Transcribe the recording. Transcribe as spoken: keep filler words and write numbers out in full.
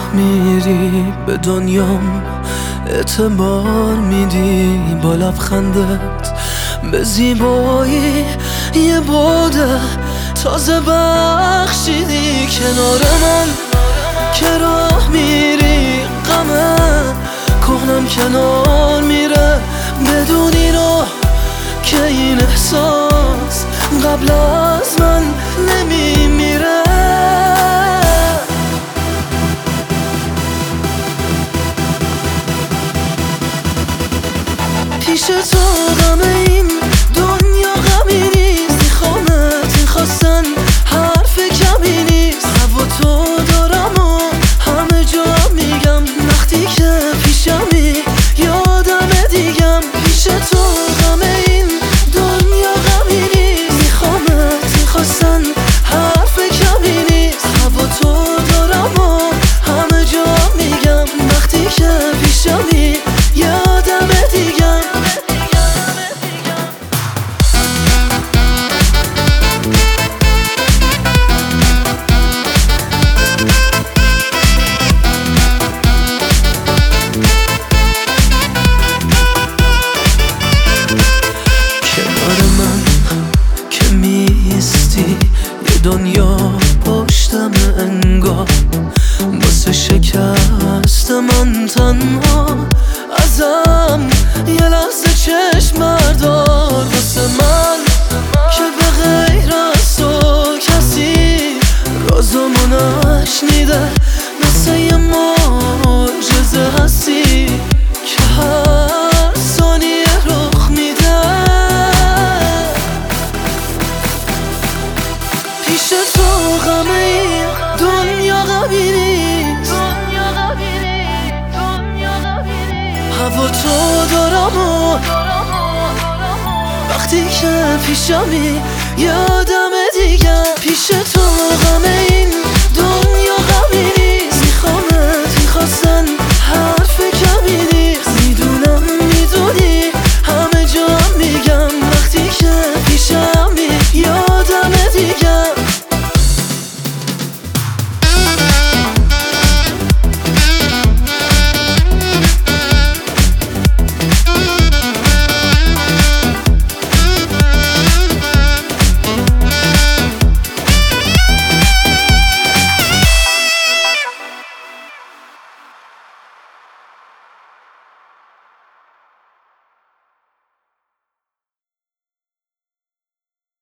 میری به دنیام اعتبار میدی، با لبخندت به زیبایی یه باده تازه بخشیدی. کنار من که راه میری غمه کهنم کنار میره، بدونی راه که این احساس قبل از من نمیمیره. پیش تو غم این دنیا غمی نیست، میخوامت میخواستن حرف کمی نیست. هوا تو دارم و همه جا میگم، وقتی که پیشمی یادم دیگم. پیش تو غم این دنیا غمی نیست، میخوامت میخواستن حرف کمی نیست. هوا تو دارم و همه جا میگم، وقتی که پیشمی یادم دیگم. دنیا پشتم انگار واسه شکست من تنها، ازم یه لحظه چشم بردار. واسه من که به غیر از تو کسی رازمو نشنیده، مثل یه معجزه هستی که هر ثانیه رخ میده. پیش تو غم این دنیا غمی نیست، هوا تو دارم و وقتی که پیشمی یادم دیگه. پیش تو غم این